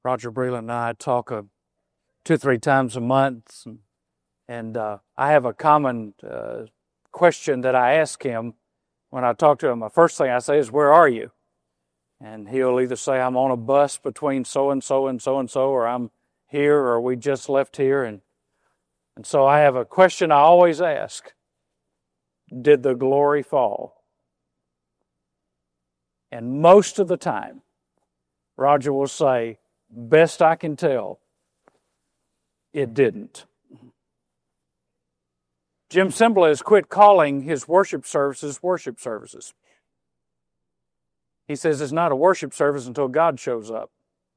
Roger Breland and I talk 2 or 3 times a month, and I have a common question that I ask him when I talk to him. The first thing I say is, "Where are you?" And he'll either say, "I'm on a bus between so-and-so and so-and-so," or "I'm here," or "We just left here." And so I have a question I always ask: did the glory fall? And most of the time, Roger will say, "Best I can tell, it didn't." Jim Cymbala has quit calling his worship services worship services. He says it's not a worship service until God shows up.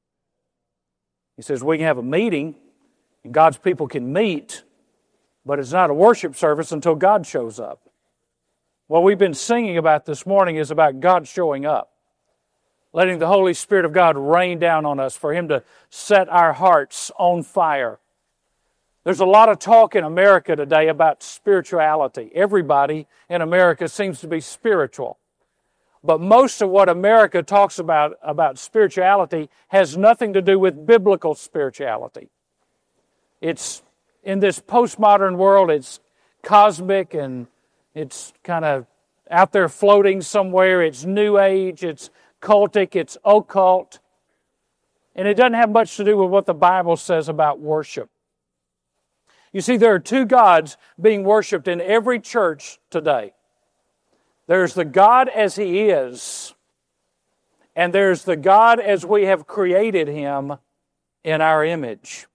He says we can have a meeting and God's people can meet, but it's not a worship service until God shows up. What we've been singing about this morning is about God showing up, letting the Holy Spirit of God rain down on us for Him to set our hearts on fire. There's a lot of talk in America today about spirituality. Everybody in America seems to be spiritual. But most of what America talks about spirituality has nothing to do with biblical spirituality. It's, in this postmodern world, it's cosmic and it's kind of out there floating somewhere. It's New Age, it's cultic, it's occult. And it doesn't have much to do with what the Bible says about worship. You see, there are 2 gods being worshiped in every church today. There's the God as He is, and there's the God as we have created Him in our image.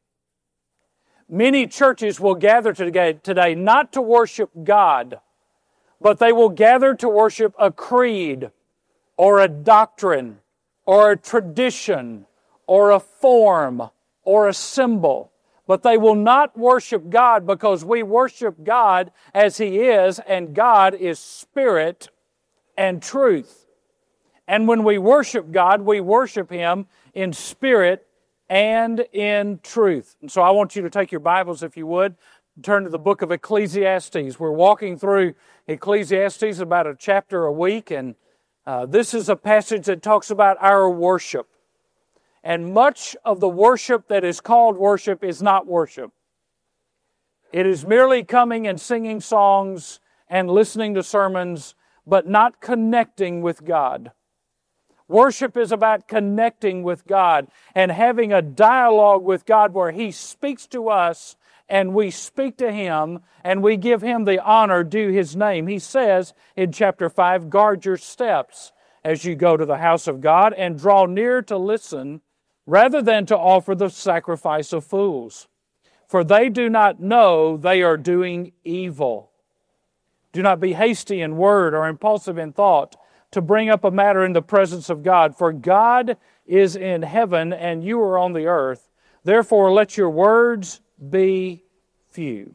Many churches will gather today not to worship God, but they will gather to worship a creed, or a doctrine, or a tradition, or a form, or a symbol. But they will not worship God because we worship God as He is, and God is spirit and truth. And when we worship God, we worship Him in spirit and in truth. And so I want you to take your Bibles, if you would, turn to the book of Ecclesiastes. We're walking through Ecclesiastes about a chapter a week, and this is a passage that talks about our worship. And much of the worship that is called worship is not worship. It is merely coming and singing songs and listening to sermons, but not connecting with God. Worship is about connecting with God and having a dialogue with God where He speaks to us and we speak to Him and we give Him the honor due His name. He says in chapter 5, "Guard your steps as you go to the house of God and draw near to listen, rather than to offer the sacrifice of fools. For they do not know they are doing evil. Do not be hasty in word or impulsive in thought to bring up a matter in the presence of God. For God is in heaven and you are on the earth. Therefore let your words be few."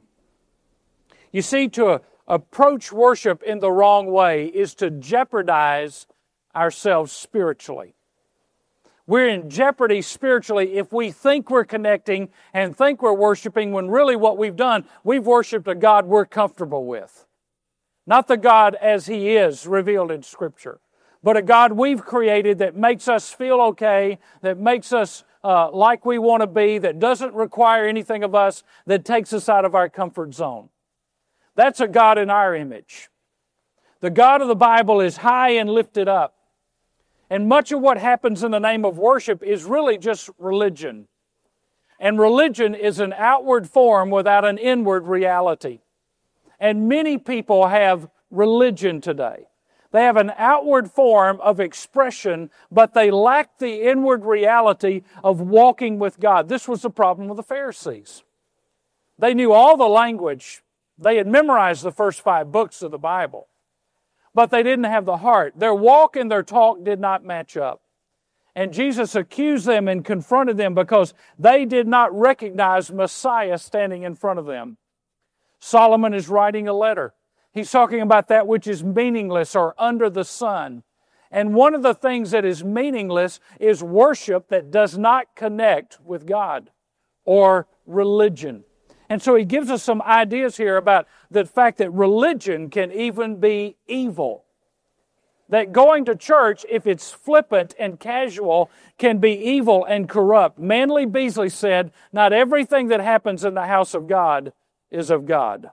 You see, to approach worship in the wrong way is to jeopardize ourselves spiritually. We're in jeopardy spiritually if we think we're connecting and think we're worshiping when really what we've done, we've worshiped a God we're comfortable with. Not the God as He is revealed in Scripture, but a God we've created that makes us feel okay, that makes us like we want to be, that doesn't require anything of us, that takes us out of our comfort zone. That's a God in our image. The God of the Bible is high and lifted up. And much of what happens in the name of worship is really just religion. And religion is an outward form without an inward reality. And many people have religion today. They have an outward form of expression, but they lack the inward reality of walking with God. This was the problem with the Pharisees. They knew all the language. They had memorized the first 5 books of the Bible. But they didn't have the heart. Their walk and their talk did not match up. And Jesus accused them and confronted them because they did not recognize Messiah standing in front of them. Solomon is writing a letter. He's talking about that which is meaningless or under the sun. And one of the things that is meaningless is worship that does not connect with God or religion. And so he gives us some ideas here about the fact that religion can even be evil. that going to church, if it's flippant and casual, can be evil and corrupt. Manly Beasley said, "Not everything that happens in the house of God is of God."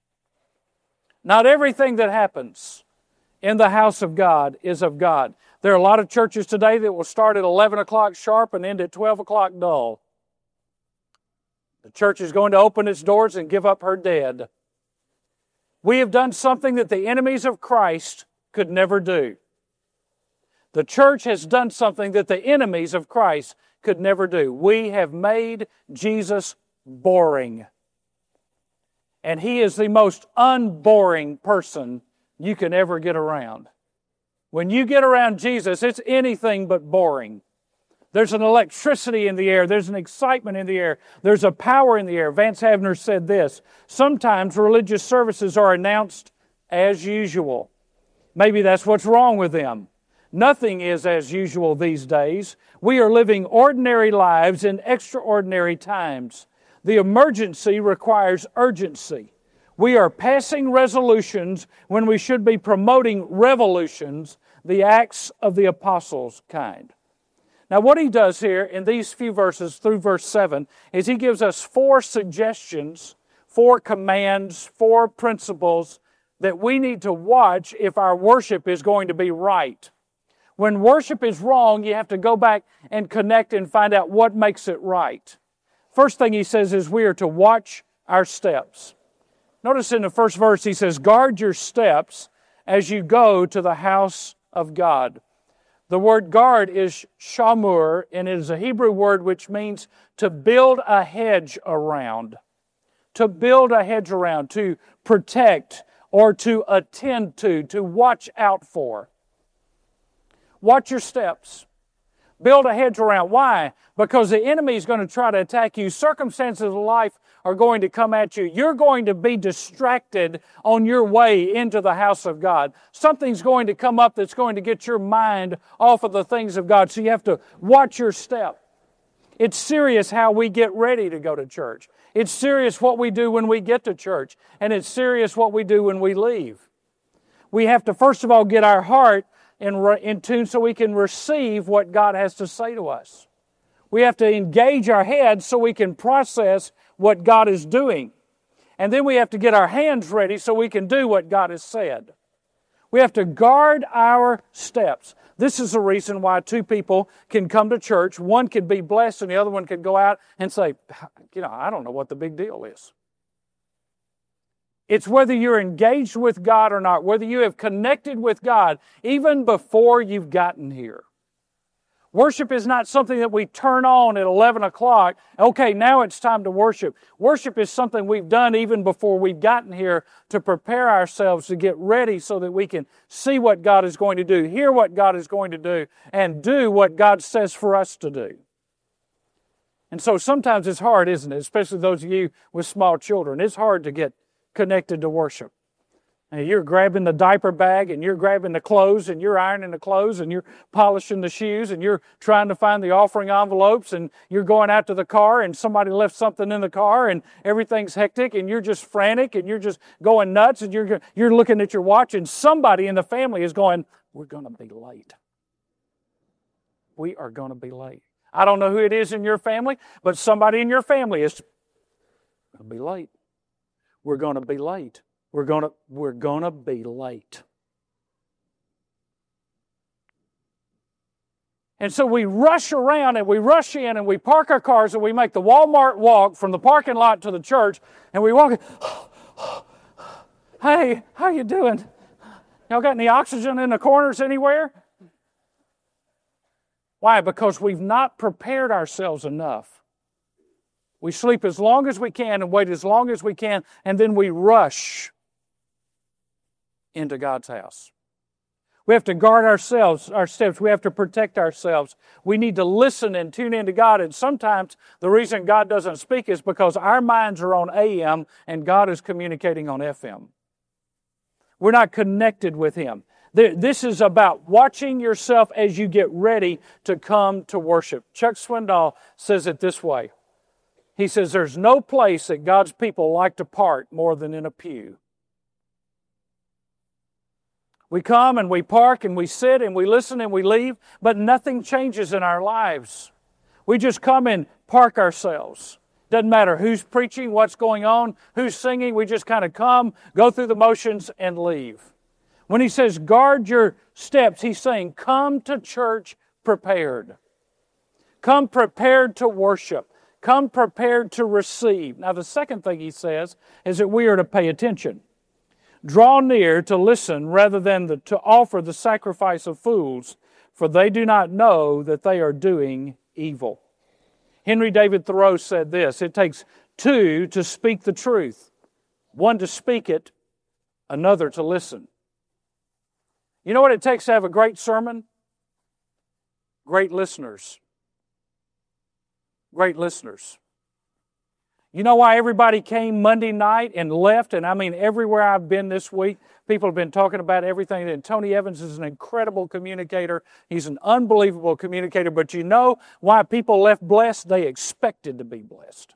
Not everything that happens in the house of God is of God. There are a lot of churches today that will start at 11 o'clock sharp and end at 12 o'clock dull. The church is going to open its doors and give up her dead. We have done something that the enemies of Christ could never do. The church has done something that the enemies of Christ could never do. We have made Jesus boring. And He is the most unboring person you can ever get around. When you get around Jesus, it's anything but boring. There's an electricity in the air. There's an excitement in the air. There's a power in the air. Vance Havner said this, "Sometimes religious services are announced as usual." Maybe that's what's wrong with them. Nothing is as usual these days. We are living ordinary lives in extraordinary times. The emergency requires urgency. We are passing resolutions when we should be promoting revolutions, the Acts of the Apostles kind. Now, what he does here in these few verses through verse 7 is he gives us 4 suggestions, 4 commands, 4 principles that we need to watch if our worship is going to be right. When worship is wrong, you have to go back and connect and find out what makes it right. First thing he says is we are to watch our steps. Notice in the first verse he says, "Guard your steps as you go to the house of God." The word guard is shamur, and it is a Hebrew word which means to build a hedge around. To build a hedge around, to protect, or to attend to watch out for. Watch your steps. Build a hedge around. Why? Because the enemy is going to try to attack you. Circumstances of life are going to come at you. You're going to be distracted on your way into the house of God. Something's going to come up that's going to get your mind off of the things of God. So you have to watch your step. It's serious how we get ready to go to church. It's serious what we do when we get to church. And it's serious what we do when we leave. We have to first of all get our heart in tune so we can receive what God has to say to us. We have to engage our heads so we can process what God is doing. And then we have to get our hands ready so we can do what God has said. We have to guard our steps. This is the reason why 2 people can come to church. One could be blessed and the other one could go out and say, I don't know what the big deal is. It's whether you're engaged with God or not, whether you have connected with God even before you've gotten here. Worship is not something that we turn on at 11 o'clock. Okay, now it's time to worship. Worship is something we've done even before we've gotten here to prepare ourselves to get ready so that we can see what God is going to do, hear what God is going to do, and do what God says for us to do. And so sometimes it's hard, isn't it? Especially those of you with small children. It's hard to get connected to worship. And you're grabbing the diaper bag and you're grabbing the clothes and you're ironing the clothes and you're polishing the shoes and you're trying to find the offering envelopes and you're going out to the car and somebody left something in the car and everything's hectic and you're just frantic and you're just going nuts and you're looking at your watch and somebody in the family is going, "We're going to be late. We are going to be late." I don't know who it is in your family, but somebody in your family is going to be late. We're going to be late. We're going to be late. And so we rush around and we rush in and we park our cars and we make the Walmart walk from the parking lot to the church and we walk. Hey, how you doing? Y'all got any oxygen in the corners anywhere? Why? Because we've not prepared ourselves enough. We sleep as long as we can and wait as long as we can, and then we rush into God's house. We have to guard ourselves, our steps. We have to protect ourselves. We need to listen and tune into God, and sometimes the reason God doesn't speak is because our minds are on AM and God is communicating on FM. We're not connected with Him. This is about watching yourself as you get ready to come to worship. Chuck Swindoll says it this way. He says, "There's no place that God's people like to park more than in a pew." We come and we park and we sit and we listen and we leave, but nothing changes in our lives. We just come and park ourselves. Doesn't matter who's preaching, what's going on, who's singing. We just kind of come, go through the motions, and leave. When he says, guard your steps, he's saying, come to church prepared. Come prepared to worship. Come prepared to receive. Now, the second thing he says is that we are to pay attention. Draw near to listen rather than to offer the sacrifice of fools, for they do not know that they are doing evil. Henry David Thoreau said this, it takes two to speak the truth, one to speak it, another to listen. You know what it takes to have a great sermon? Great listeners. Great listeners. You know why everybody came Monday night and left? And I mean, everywhere I've been this week, people have been talking about everything. And Tony Evans is an incredible communicator. He's an unbelievable communicator. But you know why people left blessed? They expected to be blessed.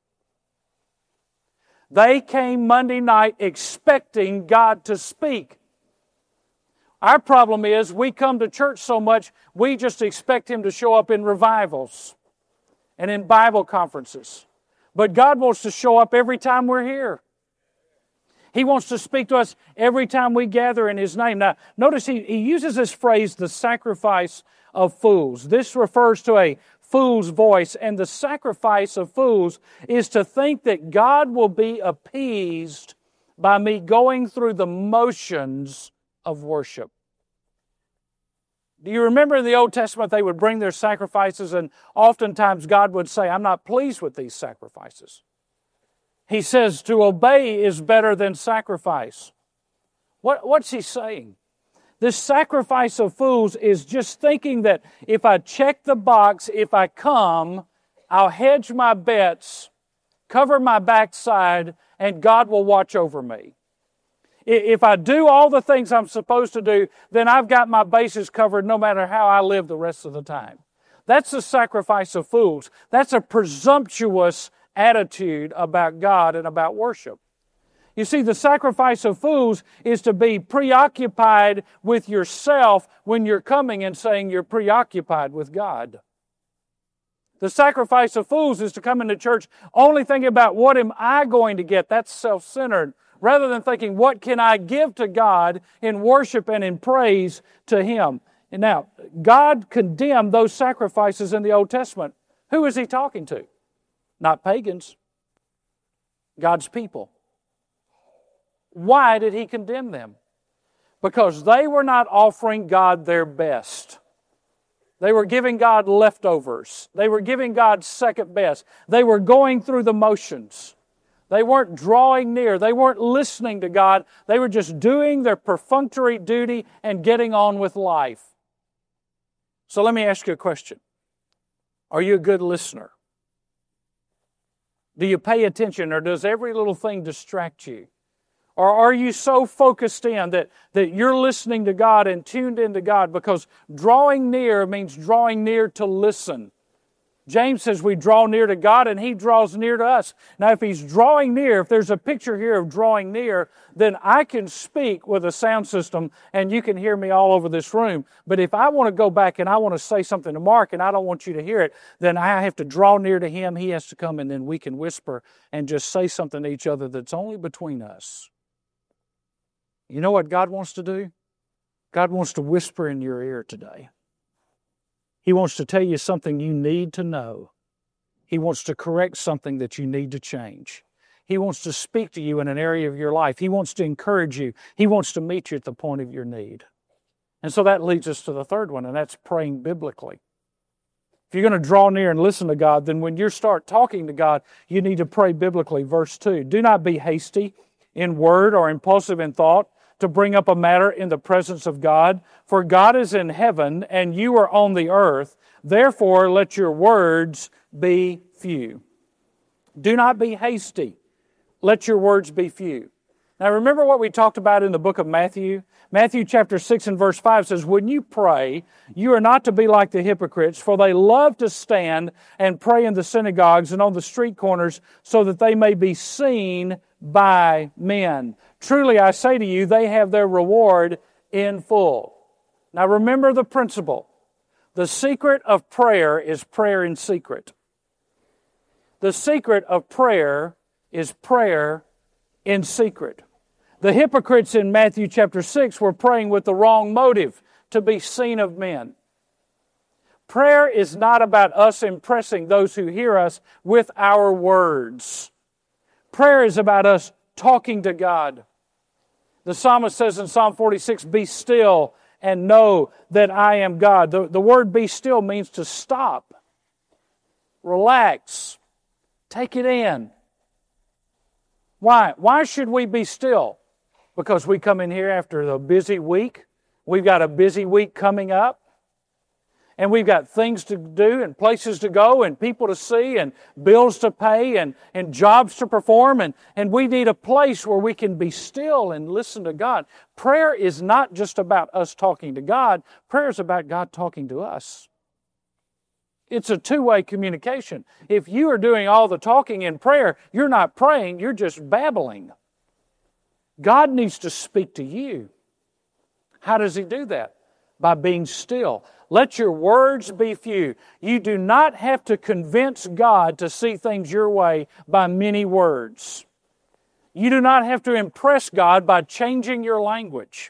They came Monday night expecting God to speak. Our problem is we come to church so much, we just expect Him to show up in revivals and in Bible conferences. But God wants to show up every time we're here. He wants to speak to us every time we gather in His name. Now, notice he uses this phrase, the sacrifice of fools. This refers to a fool's voice, and the sacrifice of fools is to think that God will be appeased by me going through the motions of worship. Do you remember in the Old Testament they would bring their sacrifices and oftentimes God would say, I'm not pleased with these sacrifices. He says to obey is better than sacrifice. What's He saying? This sacrifice of fools is just thinking that if I check the box, if I come, I'll hedge my bets, cover my backside, and God will watch over me. If I do all the things I'm supposed to do, then I've got my bases covered no matter how I live the rest of the time. That's the sacrifice of fools. That's a presumptuous attitude about God and about worship. You see, the sacrifice of fools is to be preoccupied with yourself when you're coming and saying you're preoccupied with God. The sacrifice of fools is to come into church only thinking about what am I going to get. That's self-centered. Rather than thinking, what can I give to God in worship and in praise to Him? And now, God condemned those sacrifices in the Old Testament. Who is He talking to? Not pagans. God's people. Why did He condemn them? Because they were not offering God their best. They were giving God leftovers. They were giving God second best. They were going through the motions. They weren't drawing near. They weren't listening to God. They were just doing their perfunctory duty and getting on with life. So let me ask you a question. Are you a good listener? Do you pay attention, or does every little thing distract you? Or are you so focused in that you're listening to God and tuned into God? Because drawing near means drawing near to listen. James says we draw near to God and He draws near to us. Now, if He's drawing near, if there's a picture here of drawing near, then I can speak with a sound system and you can hear me all over this room. But if I want to go back and I want to say something to Mark and I don't want you to hear it, then I have to draw near to him. He has to come and then we can whisper and just say something to each other that's only between us. You know what God wants to do? God wants to whisper in your ear today. He wants to tell you something you need to know. He wants to correct something that you need to change. He wants to speak to you in an area of your life. He wants to encourage you. He wants to meet you at the point of your need. And so that leads us to the third one, and that's praying biblically. If you're going to draw near and listen to God, then when you start talking to God, you need to pray biblically. Verse 2, do not be hasty in word or impulsive in thought to bring up a matter in the presence of God. For God is in heaven and you are on the earth. Therefore, let your words be few. Do not be hasty. Let your words be few. Now remember what we talked about in the book of Matthew? Matthew chapter 6 and verse 5 says, when you pray, you are not to be like the hypocrites, for they love to stand and pray in the synagogues and on the street corners so that they may be seen by men. Truly I say to you, they have their reward in full. Now remember the principle. The secret of prayer is prayer in secret. The secret of prayer is prayer in secret. The hypocrites in Matthew chapter 6 were praying with the wrong motive, to be seen of men. Prayer is not about us impressing those who hear us with our words. Prayer is about us talking to God. The psalmist says in Psalm 46, "Be still and know that I am God." The word "be still" means to stop, relax, take it in. Why? Why should we be still? Because we come in here after a busy week. We've got a busy week coming up. And we've got things to do and places to go and people to see and bills to pay and jobs to perform. And we need a place where we can be still and listen to God. Prayer is not just about us talking to God. Prayer is about God talking to us. It's a two-way communication. If you are doing all the talking in prayer, you're not praying, you're just babbling. God needs to speak to you. How does He do that? By being still. Let your words be few. You do not have to convince God to see things your way by many words. You do not have to impress God by changing your language.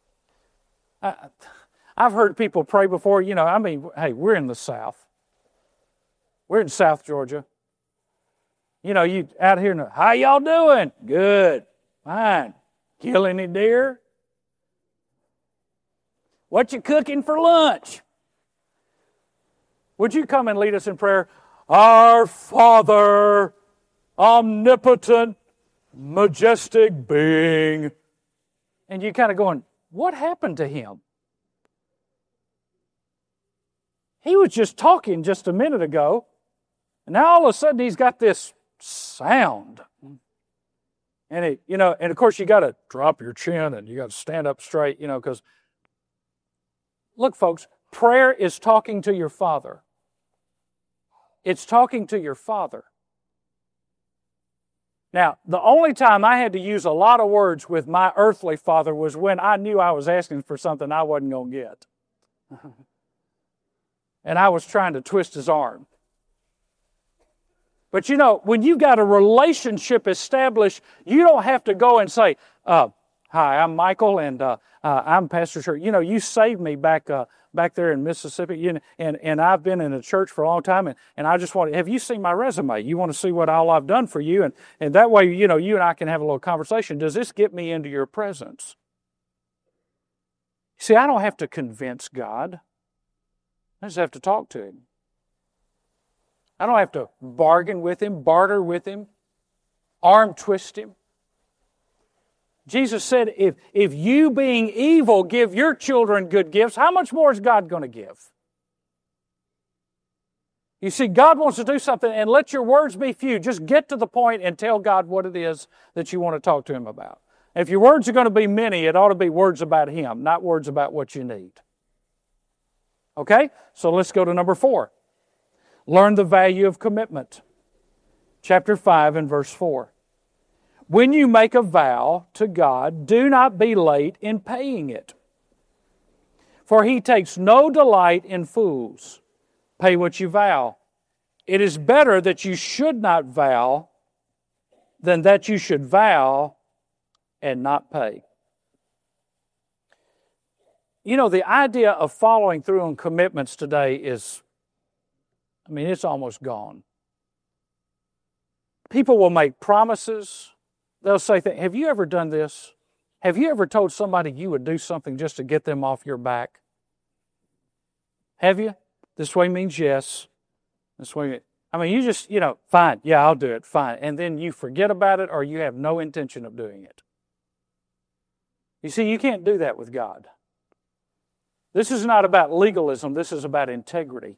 I've heard people pray before, hey, we're in the South. We're in South Georgia. You out here, how y'all doing? Good. Fine. Kill any deer? What you cooking for lunch? Would you come and lead us in prayer? Our Father, omnipotent, majestic being. And you kind of going, what happened to Him? He was just talking just a minute ago, and now all of a sudden He's got this sound. And and of course you got to drop your chin and you got to stand up straight, because look, folks, prayer is talking to your Father. It's talking to your Father. Now, the only time I had to use a lot of words with my earthly father was when I knew I was asking for something I wasn't going to get. And I was trying to twist his arm. But when you've got a relationship established, you don't have to go and say, "Hi, I'm Michael, and I'm Pastor Church." You saved me back there in Mississippi, and I've been in a church for a long time, and I just have you seen my resume? You want to see what all I've done for you? And that way, you and I can have a little conversation. Does this get me into your presence? See, I don't have to convince God. I just have to talk to Him. I don't have to bargain with Him, barter with Him, arm twist Him. Jesus said, if you being evil give your children good gifts, how much more is God going to give? You see, God wants to do something, and let your words be few. Just get to the point and tell God what it is that you want to talk to Him about. If your words are going to be many, it ought to be words about Him, not words about what you need. Okay? So let's go to number 4. Learn the value of commitment. Chapter 5 and verse 4. When you make a vow to God, do not be late in paying it. For He takes no delight in fools. Pay what you vow. It is better that you should not vow than that you should vow and not pay. The idea of following through on commitments today is, it's almost gone. People will make promises. They'll say, have you ever done this? Have you ever told somebody you would do something just to get them off your back? Have you? This way means yes. This way, you just, fine, yeah, I'll do it, fine. And then you forget about it or you have no intention of doing it. You see, you can't do that with God. This is not about legalism. This is about integrity.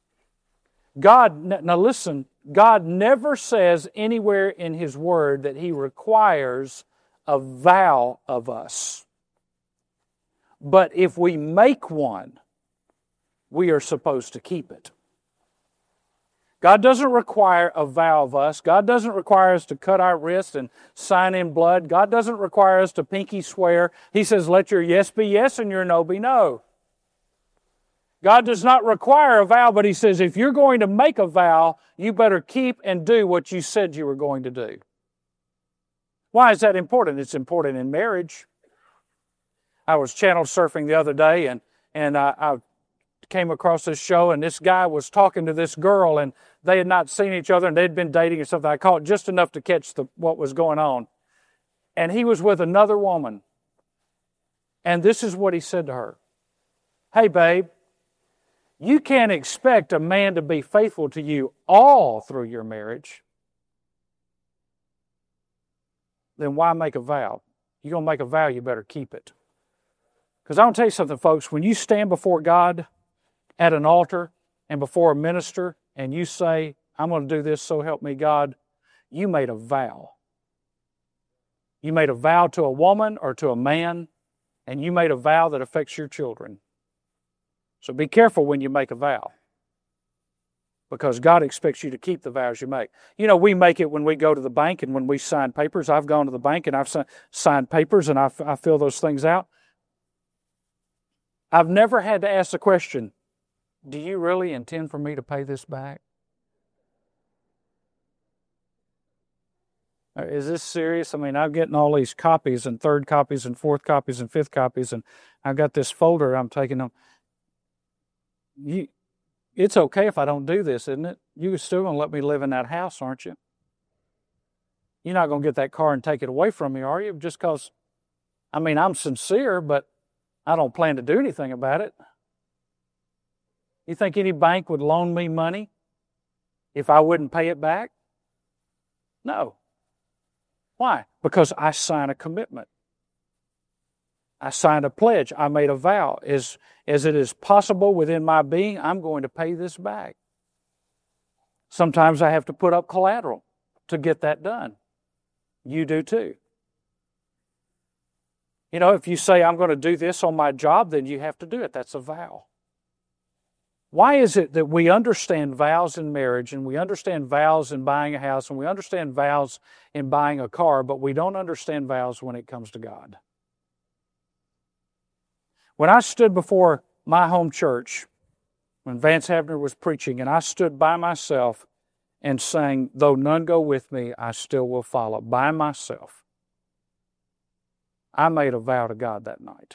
Now listen, God never says anywhere in His Word that He requires a vow of us. But if we make one, we are supposed to keep it. God doesn't require a vow of us. God doesn't require us to cut our wrists and sign in blood. God doesn't require us to pinky swear. He says, let your yes be yes and your no be no. God does not require a vow, but He says, if you're going to make a vow, you better keep and do what you said you were going to do. Why is that important? It's important in marriage. I was channel surfing the other day, and I came across this show, and this guy was talking to this girl, and they had not seen each other, and they'd been dating or something. I caught just enough to catch what was going on. And he was with another woman. And this is what he said to her. Hey, babe, you can't expect a man to be faithful to you all through your marriage. Then why make a vow? You're going to make a vow, you better keep it. Because I'm going to tell you something, folks. When you stand before God at an altar and before a minister and you say, I'm going to do this, so help me God, you made a vow. You made a vow to a woman or to a man, and you made a vow that affects your children. So be careful when you make a vow, because God expects you to keep the vows you make. You know, we make it when we go to the bank and when we sign papers. I've gone to the bank and I've signed papers and I fill those things out. I've never had to ask the question, do you really intend for me to pay this back? Is this serious? I mean, I'm getting all these copies and third copies and fourth copies and fifth copies, and I've got this folder I'm taking them. It's okay if I don't do this, isn't it? You're still going to let me live in that house, aren't you? You're not going to get that car and take it away from me, are you? Just because, I mean, I'm sincere, but I don't plan to do anything about it. You think any bank would loan me money if I wouldn't pay it back? No. Why? Because I signed a commitment. I signed a pledge. I made a vow. As it is possible within my being, I'm going to pay this back. Sometimes I have to put up collateral to get that done. You do too. You know, if you say, I'm going to do this on my job, then you have to do it. That's a vow. Why is it that we understand vows in marriage, and we understand vows in buying a house, and we understand vows in buying a car, but we don't understand vows when it comes to God? When I stood before my home church, when Vance Havner was preaching, and I stood by myself and sang, though none go with me, I still will follow, by myself, I made a vow to God that night.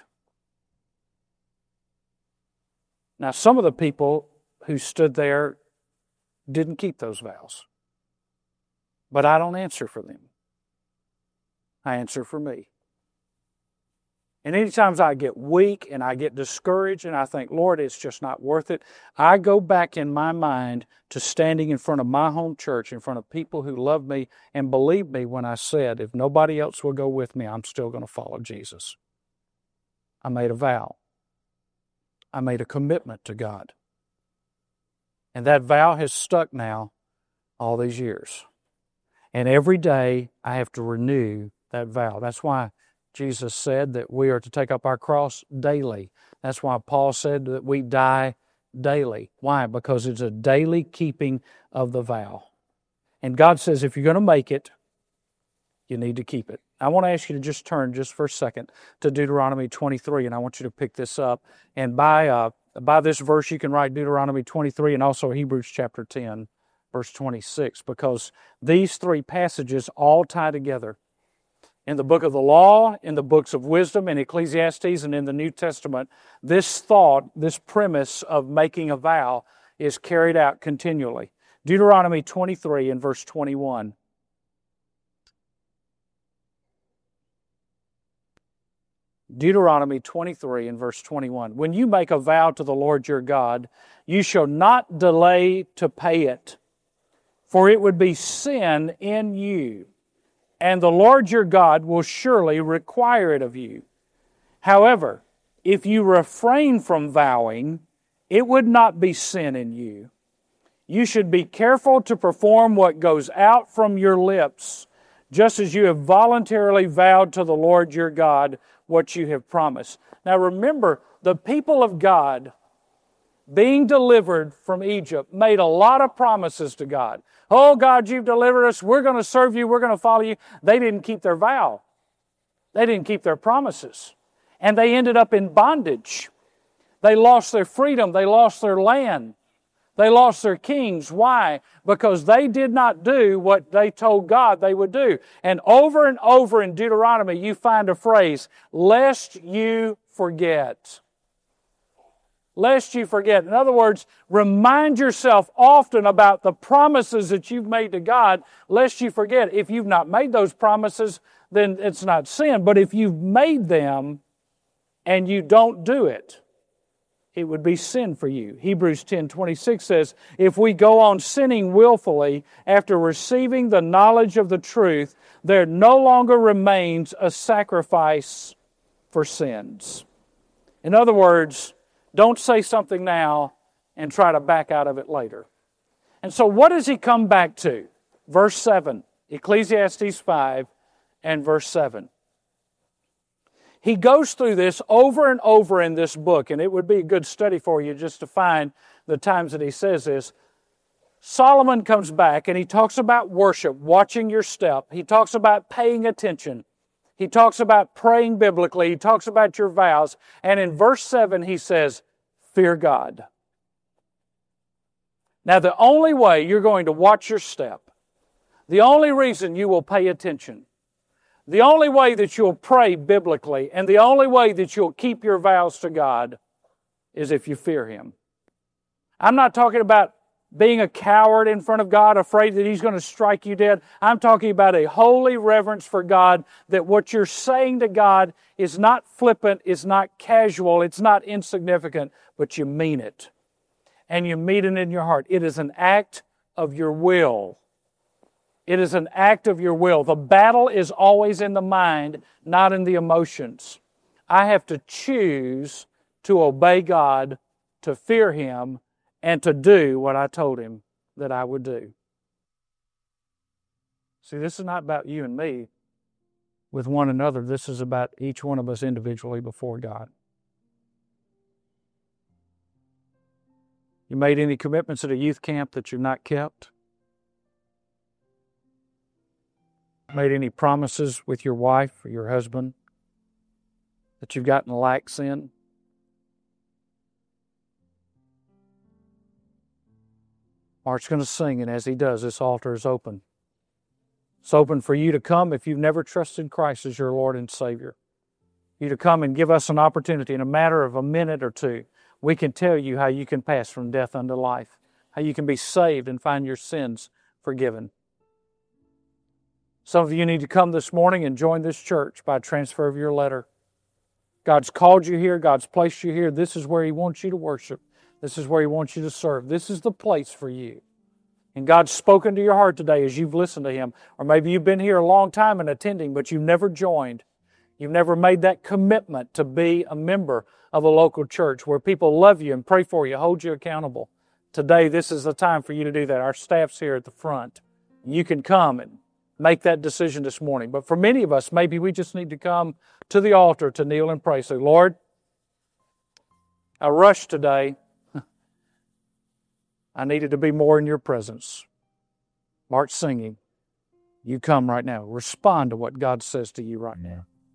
Now, some of the people who stood there didn't keep those vows. But I don't answer for them. I answer for me. And anytime I get weak and I get discouraged and I think, Lord, it's just not worth it, I go back in my mind to standing in front of my home church, in front of people who love me and believe me when I said, if nobody else will go with me, I'm still going to follow Jesus. I made a vow. I made a commitment to God. And that vow has stuck now all these years. And every day I have to renew that vow. That's why Jesus said that we are to take up our cross daily. That's why Paul said that we die daily. Why? Because it's a daily keeping of the vow. And God says if you're going to make it, you need to keep it. I want to ask you to just turn just for a second to Deuteronomy 23, and I want you to pick this up. And by this verse, you can write Deuteronomy 23 and also Hebrews chapter 10, verse 26, because these three passages all tie together. In the book of the law, in the books of wisdom, in Ecclesiastes, and in the New Testament, this thought, this premise of making a vow is carried out continually. Deuteronomy 23 and verse 21. Deuteronomy 23 and verse 21. When you make a vow to the Lord your God, you shall not delay to pay it, for it would be sin in you, and the Lord your God will surely require it of you. However, if you refrain from vowing, it would not be sin in you. You should be careful to perform what goes out from your lips, just as you have voluntarily vowed to the Lord your God what you have promised. Now remember, the people of God being delivered from Egypt, made a lot of promises to God. Oh, God, you've delivered us. We're going to serve you. We're going to follow you. They didn't keep their vow. They didn't keep their promises. And they ended up in bondage. They lost their freedom. They lost their land. They lost their kings. Why? Because they did not do what they told God they would do. And over in Deuteronomy, you find a phrase, lest you forget. Lest you forget. In other words, remind yourself often about the promises that you've made to God, lest you forget. If you've not made those promises, then it's not sin. But if you've made them and you don't do it, it would be sin for you. Hebrews 10:26 says, if we go on sinning willfully after receiving the knowledge of the truth, there no longer remains a sacrifice for sins. In other words, don't say something now and try to back out of it later. And so what does he come back to? Verse 7, Ecclesiastes 5 and verse 7. He goes through this over and over in this book, and it would be a good study for you just to find the times that he says this. Solomon comes back and he talks about worship, watching your step. He talks about paying attention. He talks about praying biblically. He talks about your vows. And in verse 7 he says, fear God. Now the only way you're going to watch your step, the only reason you will pay attention, the only way that you'll pray biblically, and the only way that you'll keep your vows to God is if you fear Him. I'm not talking about being a coward in front of God, afraid that He's going to strike you dead. I'm talking about a holy reverence for God, that what you're saying to God is not flippant, it's not casual, it's not insignificant, but you mean it. And you mean it in your heart. It is an act of your will. It is an act of your will. The battle is always in the mind, not in the emotions. I have to choose to obey God, to fear Him, and to do what I told Him that I would do. See, this is not about you and me with one another. This is about each one of us individually before God. You made any commitments at a youth camp that you've not kept? Made any promises with your wife or your husband that you've gotten lax in? Mark's going to sing, and as he does, this altar is open. It's open for you to come if you've never trusted Christ as your Lord and Savior. You to come and give us an opportunity in a matter of a minute or two. We can tell you how you can pass from death unto life, how you can be saved and find your sins forgiven. Some of you need to come this morning and join this church by transfer of your letter. God's called you here. God's placed you here. This is where He wants you to worship. This is where He wants you to serve. This is the place for you. And God's spoken to your heart today as you've listened to Him. Or maybe you've been here a long time and attending, but you've never joined. You've never made that commitment to be a member of a local church where people love you and pray for you, hold you accountable. Today, this is the time for you to do that. Our staff's here at the front. You can come and make that decision this morning. But for many of us, maybe we just need to come to the altar to kneel and pray. Say, Lord, I rushed today. I needed to be more in your presence. Mark's singing. You come right now. Respond to what God says to you right now.